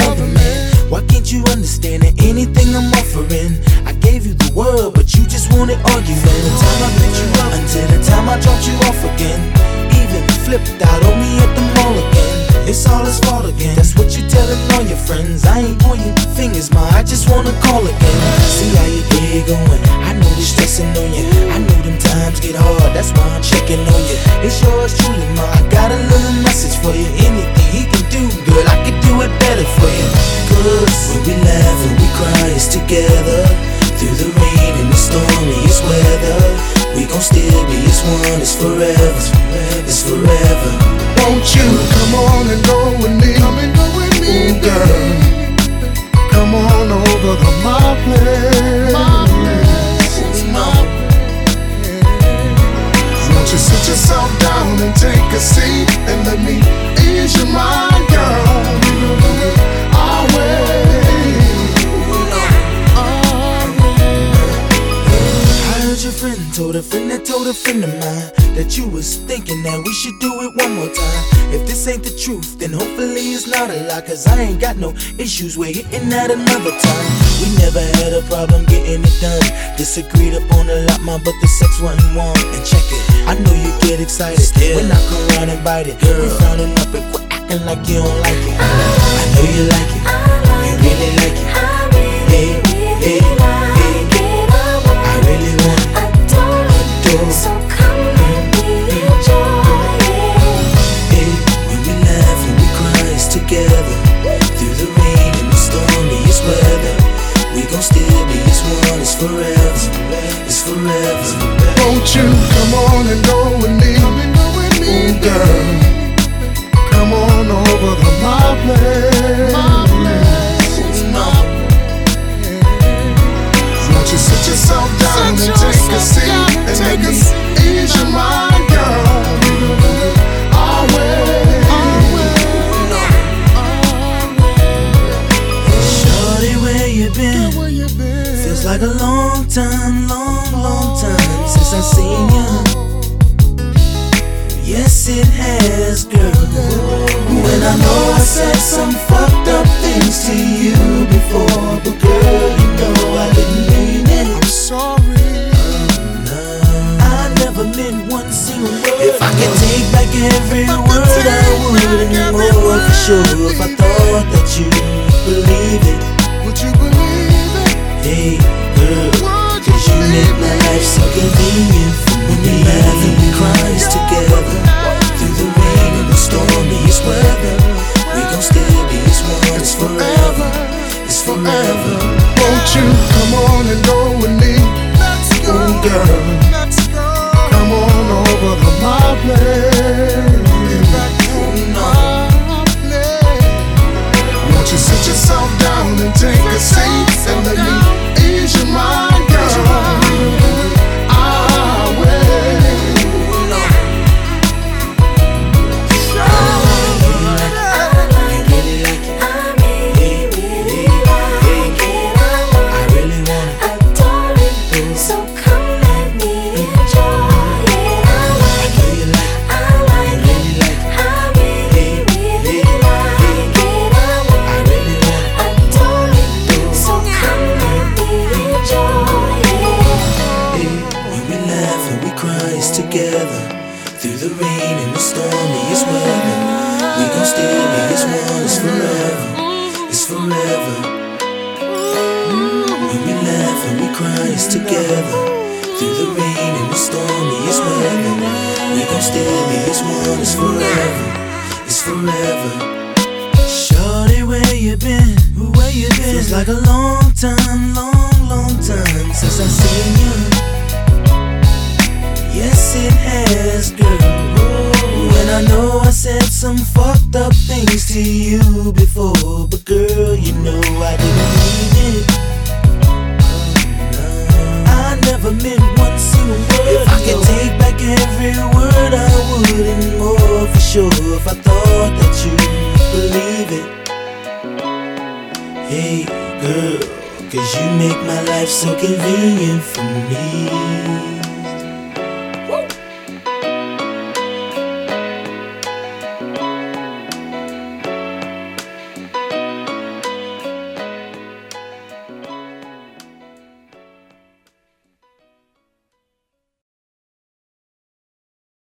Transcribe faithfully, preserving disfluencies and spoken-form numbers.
lover, man. Why can't you understand that anything I'm offering? I gave you the world, but you just wanted argument. From the time I picked you up until the time I dropped you off again. Even flipped out on me at the mall again. It's all his fault again. That's what you telling all your friends. I ain't pointing fingers, ma, I just wanna call again. See how your day going, I know they stressing on you. I know them times get hard, that's why I'm checking on you. It's yours truly, ma, I got a little message for you. Anything he can do, girl, I could do it better for you. Cause when we laugh and we cry, it's together. Through the rain and the stormiest weather, we gon' still be as one, it's forever, it's forever. Won't you come on and go with me? Come and go with me, ooh, girl. Come on over to my place. My place, my place. Won't you sit yourself down and take a seat and let me ease your mind, girl? Our way. Your friend told a friend that told a friend of mine that you was thinking that we should do it one more time. If this ain't the truth, then hopefully it's not a lie. Cause I ain't got no issues with hitting that another time. We never had a problem getting it done. Disagreed upon a lot, ma, but the sex wasn't one. And check it, I know you get excited Still. when I come round and bite it. Girl, we frowning up and quit acting like you don't like it. I know you like it, you really like it. Hey, hey, hey. So come let me enjoy it. Hey, when we laugh and we cry, it's together. Through the rain and the stormiest weather, we gon' still be as one, it's forever, it's forever. Won't you come on and go with me? Come and go with me, ooh, girl. Come on over to my place. My place, my place. Won't you sit yourself down sit and take a seat and let me ease your mind, girl? Our way, our way, our way. Shorty, where you been? Girl, where you been? Feels like a long time, long, long time since I seen you. Yes, it has, girl. When I know I said some fucked up things to you before, but girl, you know I didn't mean it. I'm sorry. I never meant one single word. If I could take back every word, I would anymore for sure. If I thought that you believe it, would you believe it? hey, girl, cause you make my life so convenient. When we laugh and we cry, it's together. Through the rain and the stormiest weather, we gon' still be as one, it's forever, it's forever. Won't you come on and go with me? Let's go, ooh, girl. Let's go. Come on over to my place. Back home, my place. Won't you sit yourself down and take a seat and let me ease your mind, girl? Our way. Together, through the rain and the stormiest weather, we gon' still be as one, it's forever, it's forever. When we laugh and we cry, it's together. Through the rain and the stormiest weather, we gon' still be as one, it's forever, it's forever. Shorty, where you been? Where you been? Feels like a long time, long, long time since I seen you. Yes, it has, girl. When I know I said some fucked up things to you before, but girl, you know I didn't mean it. I never meant one single word. If I could take back every word, I would, and more for sure. If I thought that you believe it, hey, girl, cause you make my life so convenient for me.